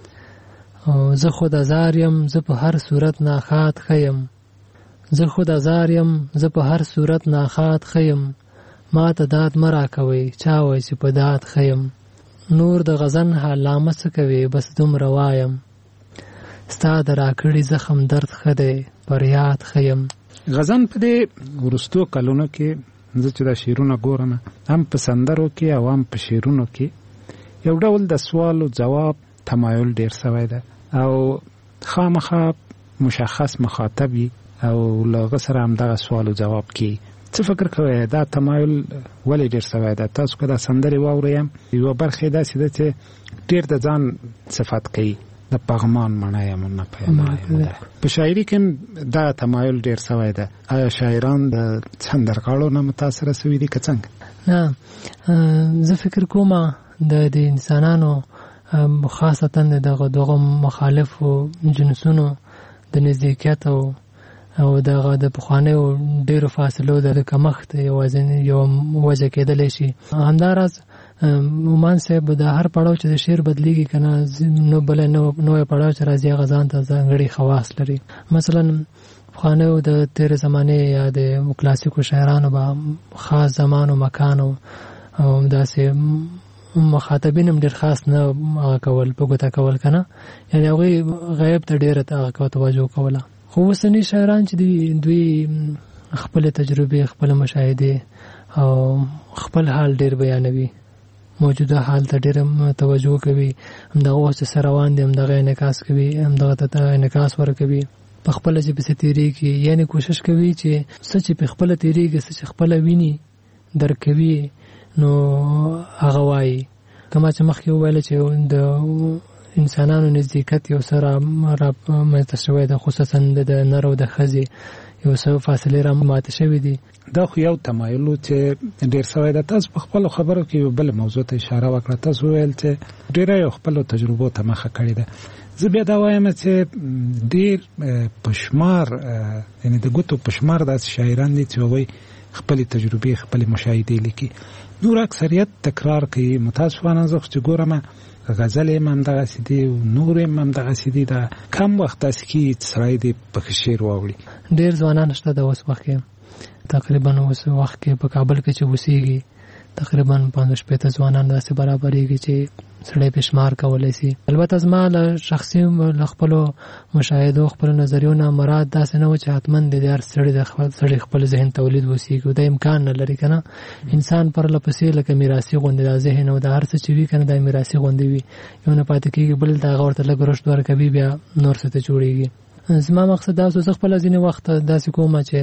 زه خود ازار یم زه په هر صورت ناخات خیم، زه خود ازار یم زه په هر صورت ناخات خیم. ما ته داد مه راکوئ چا وایي چې په داد خیم. نور د غزن حالامه څه کوي بس دومره وایم، ستا د راکړي زخم درد ښه دی پر یاد خیم. غزن په دې ورستو کلونو کې زه چې دا شعرونه ګورم هم په سندرو کې او هم په شعرونو کې یو ډول د سوال او جواب تمایل ډیر شوی ده او خامخا مشخص مخاطبي او لغه سره هم دغه سوال او جواب کې څه فکر کوئ دا تمایل ولې ډیر شوی ده؟ تاسو که دا سندرې واورئ یوه برخه یې داسې ده چې ډیر د ځان صفت کوي د پغمان معنی نه پیدا په شاعري کې دا تمایل ډیر شوی ده. آیا شاعران د سندرغاړو نه متاثره شوي دي که څنګه؟ نه، زه فکر کوم د انسانانو خاصتا دغه مخالفو جنسونو د نزدېکیت او دغه د پخوانیو ډیرو فاصلو د کمښت یو وجه کېدلی شي. همداراز مومن صاحب د هر پړاو چې د شعر بدلیږي که نه نو بله نوی پړاو چې راځي هغه ځان ته ځانګړي خواص لري. مثلا پخوانیو د تېرې زمانې یا د کلاسیکو شاعرانو به خاص زمان و مکان او داسې مخاطبین هم ډېر خاص نه هغه کول په ګوته کول که نه، یعنې هغوی غیب ته ډېره هغه توجه کوله. خو اوسني شاعران چې دوی خپلې تجربې، خپله مشاهدې او خپل حال ډېر بیانوي، موجوده حال ته ډېره توجه کوي، همدغه اوس چې څه روان دي همدغه انعکاس کوي، همدغه ته انعکاس ورکوي، په خپله چې پسې تېرېږي، یعنې کوشش کوي چې څه چې په خپله تېرېږي، څه چې خپله ویني درک کوي نو هغه وایي. کما چې مخکې وویله چې د انسانانو نزدېکت یو څه رامنځته شوی ده، خصوصا د نر او د ښځې یو څه فاصلې راماتې شوي دي. دا خو یو تمایل و چې ډېر شوی ده. تاسو په خپلو خبرو کې یو بله موضوع ته اشاره وکړه، تاسو وویل چې ډېره یو خپلو تجربو ته مخه کړې ده. زه بیا دا وایم چې ډېر په شمار، یعنې د ګوتو په شمار داسې شاعران دي چې هغوی خپلې تجربې، خپلې مشاهدې لیکي، نور اکثریت تکرار کوي. متاسفانه زه خو چې ګورم غزل یې هم همدغسې دي، نور یې هم همدغسې دي. دا کم وخت داسې کېږي چې سړی دې پکې شعر واوړي. ډېر ځوانان شته د اوس وخت کې، تقریبا اوس وخت کې په کابل کې چې اوسېږي تقریبا 50-60 ځوانان داسې برابرېږي چې سړی پې شمار کولی شي. البته زما له شخصي له خپلو مشاهدو، خپلو نظریو نه مراد داسې نه و چې حتما د هر سړي خپل ذهن تولید وسیږي، دا امکان نه لري که نه. انسان پرله پسې لکه میراثي غوندې دا ذهن او د هر څه چې وي که نه دا میراثي غوندې وي، یو نه پاتې کېږي، بل د هغه ورته لږ رشد ورکوي، بیا نور څه ته جوړېږي. زما مقصد دا زه خپله ځینې وخت داسې کومه چې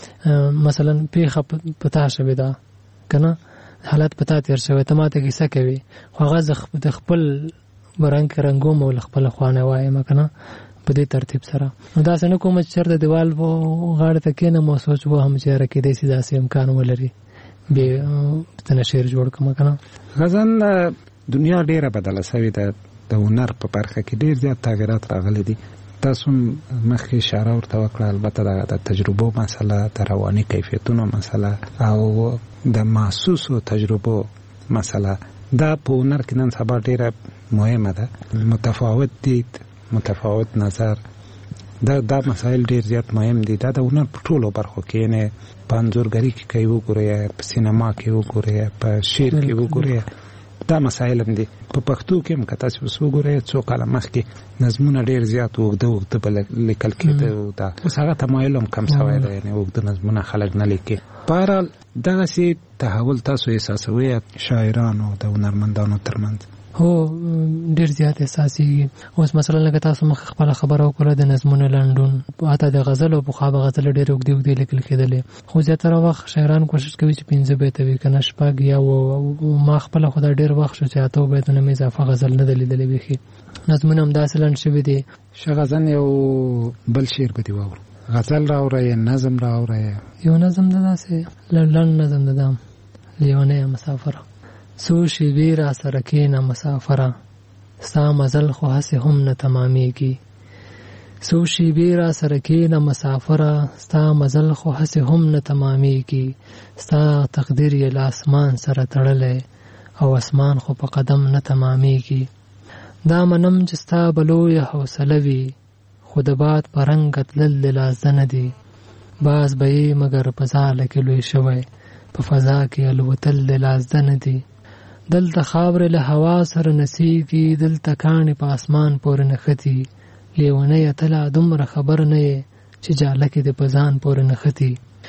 مثلا پېښه په تا شوې ده که نه، حالت په تا تېر شوی، ته ما ته کیسه کوي، خو هغه زه د خپل رنګ کې رنګوم او له خپله خوا نه وایم که نه، په دې ترتیب سره. نو داسې نه کوم چې چېرته دیوال غاړې ته کښېنم او سوچ وهم چې یاره کېدی شي داسې امکان ولري بې ته شعر جوړ کړم که نه. غزن دنیا ډېره بدله شوې ده، د هنر په برخه کې ډېر زیات تغیرات راغلي دي. تاسو مخکې اشاره ورته وکړه، البته د تجربو مسله، د رواني کیفیتونو مسله او د محسوسو تجربو مسله، دا په هنر کې نن سبا ډېره مهمه ده. متفاوت دید، متفاوت نظر، دا مسایل ډېر زیات مهم دي. دا د هنر په ټولو برخو کې، یعنې په انځورګري کې که یې وګورئ، په سینما کې وګورئ، په شعر کې وګورئ، دا مسایل هم دي. په پښتو کې هم که تاسو اوس وګورئ، څو کاله مخکې نظمونه ډېر زیات اوږده به لیکل کېده، اوس هغه تمایل هم کم شوی دی، یعنې اوږده نظمونه خلک نه لیکي. په هر حال دغسې تحول تاسو احساسوئ شاعرانو د هنرمندانو ترمنځ؟ هو، ډېر زیات احساسېږي. اوس مثلا لکه تاسو مخکې خپله خبره وکړه د نظمونو لنډون، حتی د غزل او پخوا به غزل ډېرې اوږدې لیکل کېدلې، خو زیاتره وخت شاعران کوشش کوي چې 5 بیته وي که نه 6 یا ما خپله خو دا ډېر وخت شو چې 8 بیتونه مې اضافه غزل نه ده لیدلې بیخي. نظمونه هم داسې لنډ شوي دي. ښه غزن یو بل شعر به دې واورو، غزل راوړی، نظم راوړی. یو نظم ده داسې لنډ نظم ده، دا لیونی مسافره. څو شېبې را سره کښېنه مسافره، ستا مزل خو هسې هم نه تمامېږي. څو شېبې را سره کښېنه مسافره، ستا مزل خو هسې هم نه تمامېږي. ستا تقدیر یې له اسمان سره تړلی او اسمان خو په قدم نه تمامېږي. دا منم چې ستا به لویه حوصله وي، خو د باد په رنګه تلل د لازده نه دي. باز به یې مګر په ځاله کې لوی شوی، په فضا کې الوتل د لازده نه دي. دلته خاورې له هوا سره نڅېږي، دلته کاڼې په اسمان پورې نښتي. لیونیه ته لا دومره خبر نه یې چې جاله کې د پزان پورې نختی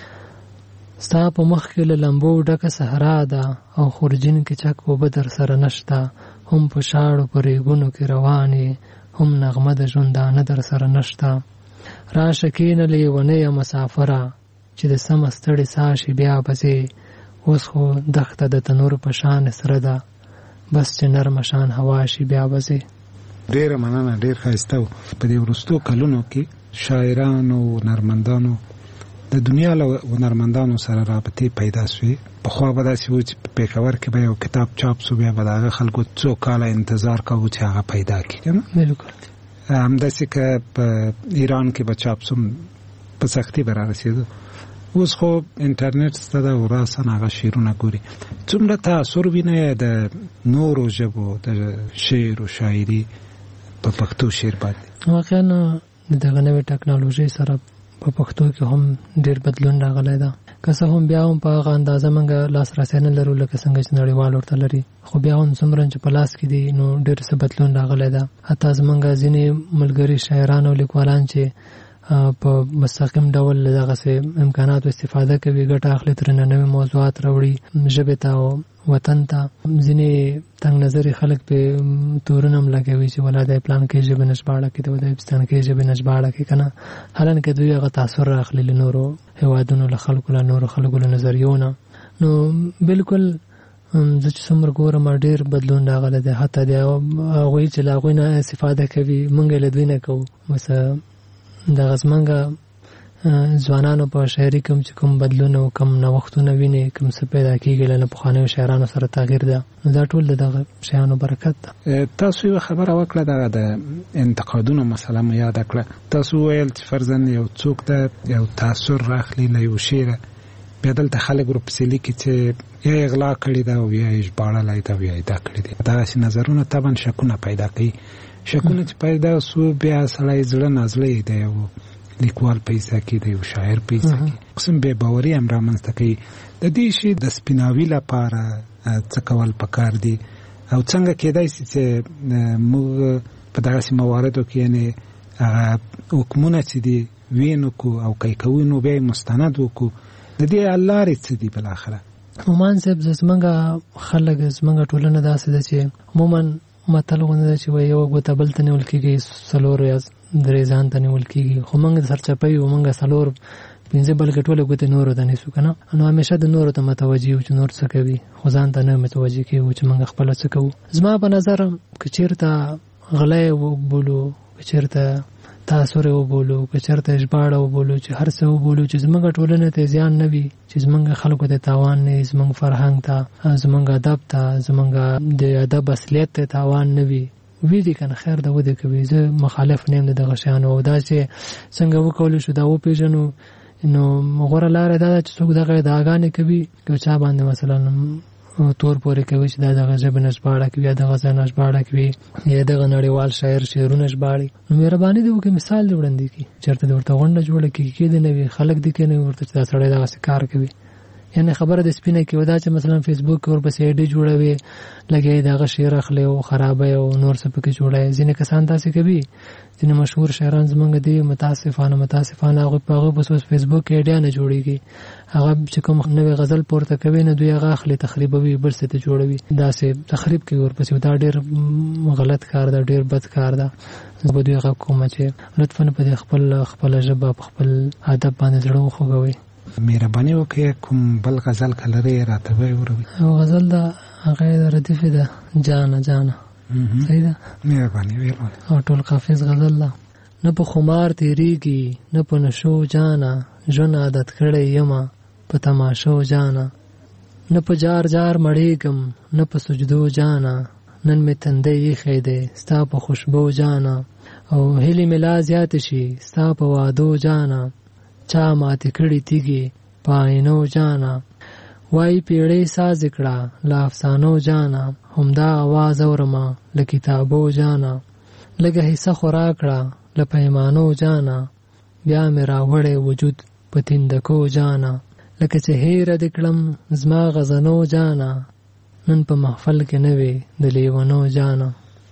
ستا په مخ کې له لمبو ډکه صحرا ده او خورجین کې چک اوبه در سره نشته هم په شاړو په ریګونو کې روانې هم نغمه د ژوندانه در سره نشته راشه کښېنه لیونۍ مسافره چې د سمه ستړې ساه شي بیا بځې اوس خو دښته د تنور په شان سره ده بس چې نرمه شان هوا شي بیا بځې. ډېره مننه، ډېر ښایسته و. په دې وروستو کلونو کې شاعرانو و هنرمندانو د دنیا له هنرمندانو سره رابطې پیدا شوې. پخوا به داسې و چې په پېښور کې به یو کتاب چاپ شو بیا به د هغه خلکو څو کاله انتظار کوو چې هغه پیدا کړي که نه؟ بلکل. همداسې که په ایران کې به چاپ شو په سختي به رارسېدو. اوس خو انټرنیټ شته ده او راساً هغه شعرونه ګوري. څومره تاثر وینئ د نورو ژبو د شعر و شاعري په پښتو شعر باندې؟ واقعا د دغه نوې ټکنالوژۍ سره په پښتو کې هم ډېر بدلون راغلی ده. که څه هم بیا هم په هغه اندازه موږ لاسرسی نه لرو لکه څنګه چې نړیوال ورته لري، خو بیا هم څومره چې په لاس کې دي نو ډېر څه بدلون راغلی ده. حتی زموږ ځینې ملګري شاعران او لیکوالان چې په مستقیم ډول دغسې امکاناتو استفاده کوي، ګټه اخلي، ترېنه نوي موضوعات راوړي ژبې ته او وطن ته. ځینې تنګ نظري خلک پې تورونه هم لګوي چې ولا دی پلانکۍ ژبې نه ژباړه کړي، د دی پښتنکۍ ژبې نه ژباړه کړي که نه، حالانکه دوی هغه تاثر راخلي له نورو هېوادونو له خلکو له نورو خلکو له نظریو نه. نو بلکل زه چې څومره ګورم ډېر بدلون راغلی دی. حتی د هغوی چې له هغوی نه استفاده کوي موږ له دوی نه کوو. بس دغه زموږ ځوانانو په شاعري کوم چې کوم بدلون او کوم نوښتونه ویني، کوم څه پیدا کېږي له پخوانیو شاعرانو سره تغییر ده، نو دا ټول د دغه شیانو برکت ده. تاسو یوه خبره وکړه دغه د انتقادونو مسله مو یاده کړه. تاسو وویل چې فرضاً یو څوک ده یو تاثر راخلي له یو شعره، بیا دلته خلک ورپسې لیکي چې یا یې غلا کړې ده او یا یې ژباړلی ده او یا یې دا کړې دي. دغسې نظرونه طبعا شکونه پیدا کوي. شکونه چې پیدا سو بیا سړی زړه نازلی دی، یو لیکوال پیسه کې دی، یو شاعر پیسه کې قسم بې باوري هم رامنځته کوي. د دې شي د سپیناوي لپاره څه کول پکار دي او څنګه کېدای شي چې موږ په دغسې مواردو کې یعنې حکمونه چې دي وینو کو او کوي کوو نو بیا یې مستند وکړو. د دې حل لارې څه دي بالاخره؟ عمان صاحب زموږ خلک زموږ ټولنه داسې ده چې عموما متل غوندې ده چې وایي یوه ګوته بل ته نیول کېږي، څلور یا درې ځان ته نیول کېږي، خو موږ سرچپه یو، موږ څلور پنځه بلکې ټوله ګوتې نورو ته نیسو که نه. نو همیشه د نورو ته متوجه یو چې نور څه کوي، خو ځان ته نه متوجه کېږو چې موږ خپله څه کوو. زما په نظر که چېرته غلی وبولو، که چېرته تاثر وبولو، که چېرته ژباړه وبولو، چې هر څه وبولو چې زموږ ټولنې ته زیان نه وي، چې زموږ خلکو ته تاوان نه وي، زموږ فرهنګ ته، زموږ ادب ته، زموږ د ادب اصلیت ته تاوان نه وي، وی دي که نه خیر ده ودې کوي. زه مخالف نه یم د دغه شیانو. او دا چې څنګه وکولی شو دا وپېژنو، نو غوره لاره دا ده چې څوک دغه ادعاګانې کوي که چا باندې مثلا تور پورې کوي چې دا دغه ژبې نه ژباړه کوي یا دغه ځای نه ژباړه کوي یا دغه نړیوال شاعر شعرونه ژباړي، نو مهرباني دې وکړي مثال دې وړاندې کړي. چېرته دې ورته غونډه جوړه کړي کېدې نه وي، خلک دې کې نه وي ورته چې دا سړی دغسې کار کوي. یعنې خبره د سپینه کې ودا چې مثلا فیسبوک کې ورپسې ایډي جوړوي، لګیا دغه شعر اخلي او خرابوي او نور څه پکې جوړوي. ځینې کسان داسې کوي، ځینې مشهور شاعران زموږ دي متاسفانه هغوی په هغه بس اوس فیسبوک کې ایډیا نه جوړېږي. هغه چې کوم نوې غزل پورته کوي نه دوی هغه اخلي تخریبوي، بل څه ته جوړوي، داسې تخریب کوي ورپسې. دا ډېر غلط کار ده، ډېر بد کار ده. زه به دوی هغه کومه چې لطفا په دې خپله ژبه په خپل ادب باندې زړه وخوږوئ. مهرباني وکړئ کوم بل غزل که لرئ راته ووروئ. غزل ده هغه د ردیفې ده، جانه جانه، صحیح ده؟ مهرباني او ټول قافز غزل ده. نه په خمار تیریږي نه په نشو جانه، ژوند عادت کړی یمه په تماشو جانه. نه په جار جار مړېږم نه په سجدو جانه، نن مې تندی ایښی دی ستا په خوشبو جانه. او هیلې مې لا زیاتې شي ستا په وعدو جانه، چا ماتې کړي تیږې په آینو جانه. وایي پیړۍ ساز کړه له افسانو جانه، همدا اواز اورمه له کتابو جانه. لږه حصه خو راکړه له پیمانو جانه، بیا مې راوړی وجود په تندکو جانه. لکه چې هیره دې کړم زما غزنو جانه، نن په محفل کې نه وې د لیونو جانه.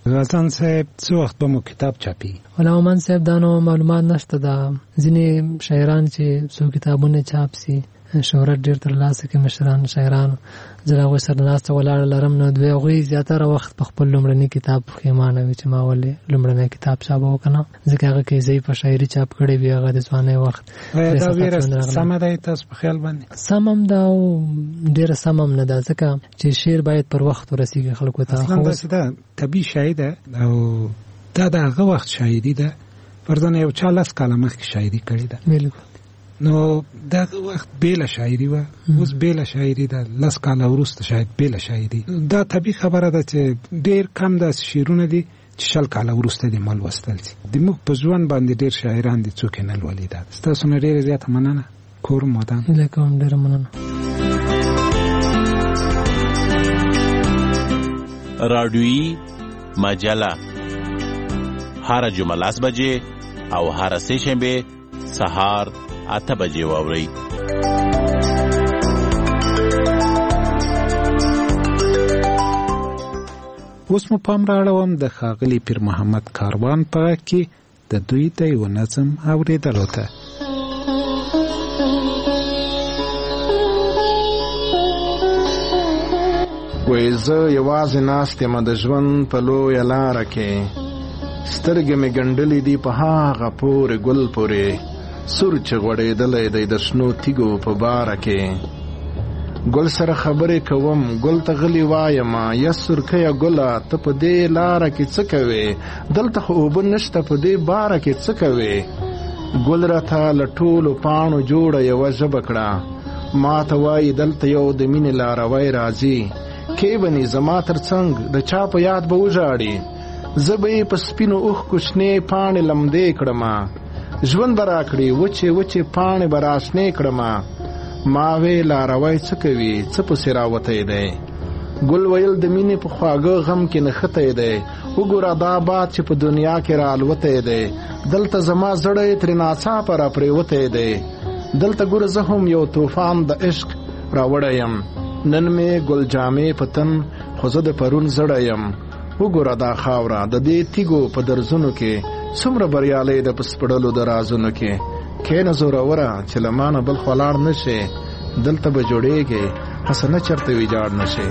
غزان صاحب څو وخت به مو کتاب چاپي؟ عموما صاحب دا نو معلومات نشته. دا ځینې شاعران چې څو کتابونه چاپ سي شهرت ډېر ترلاسه کړي، مشران شاعرانو زه د هغوی سره ناسته ولاړه لرم، نو دوی هغوی زیاتره وخت په خپل لومړني کتاب پښیمانه وي چې ما ولې لومړنی کتاب چاپ وکنه، ځکه هغه کې زه په شاعري چاپ کړی وي، هغه د ځوانۍ وخت. آیا دا ویره سمه ده تاسو په خیال باندې؟ سم هم ده او ډېره سم هم نه ده، ځکه چې شعر باید پر وخت ورسېږي خلکو ته. اصلا داسې ده طبیعي شاعري ده او دا د هغه وخت شاعري ده، فرضاً یو چا 10 کاله مخکې شاعري کړې ده. بالکل. نو دغه وخت بیله شاعري وه، اوس بیله شاعري ده، 10 کاله وروسته شاید بیله شاعري. دا طبیعي خبره ده چې ډېر کم داسې شعرونه دي چې 10 کاله وروسته دې ما لوستل شي. زموږ په ژوند باندې ډېر شاعران دي څوک یې نه لولي. دا ستاسو نه ډېره زیاته مننه. کور مودان هیله کوم ډېره مننه. رادیویی مجله هر جمعه 10 بجې او هر سه شنبه سهار 8 بجې واورئ. اوس مو پام راړوم د ښاغلي پیر محمد کاروان په غږ کې د دوی د یو نظم اورېدلو ته. وای زه یوازې ناست یم د ژوند په لویه لاره کې، سترګې مې ګنډلې دي په هغه پورې ګل پورې، سور چې غوړېدلی دی د شنو تیږو په باره کې. ګل سره خبرې کوم، ګل ته غلی وایم، یا سرکیه ګله ته په دې لاره کې څه کوې، دلته خو اوبه نشته په دې باره کې څه کوې. ګل راته له ټولو پاڼو جوړه یوه ژبه کړه، ما ته وایي دلته یو د مینې لاروی راځي، کې بني زما تر څنګ د چا په یاد به وژاړي، زه به یې په سپینو اوښکو شنې پاڼې لمدې کړمه، ژوند به راکړي وچې وچې پاڼې به راشنې کړمه. ما وې لاروی څه کوي څه پسې راوتی دی، ګل ویل د مینې په خواږه غم کې نښتی دی، وګوره دا باد چې په دنیا کې را الوتی دی، دلته زما زړی ترې ناڅاپه را پرېوتی دی، دلته ګوره زه هم یو طوفان د عشق راوړی یم، نن مې ګل جامې په تن خو زه د پرون زړی یم، وګوره دا خاوره د دې تیږو په درزونو کې څومره بریالی ده په سپړلو د رازونو کې. کینه زوروره چې له مانه بل خوا لاړ نه شي، دلته به جوړېږي هسه نه چرته ویجاړ نه شي.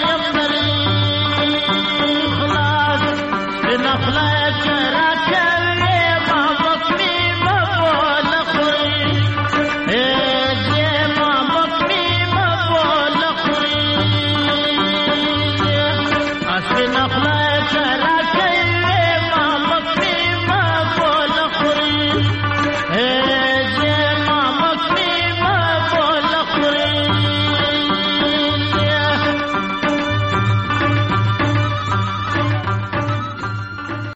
نخلة كراكب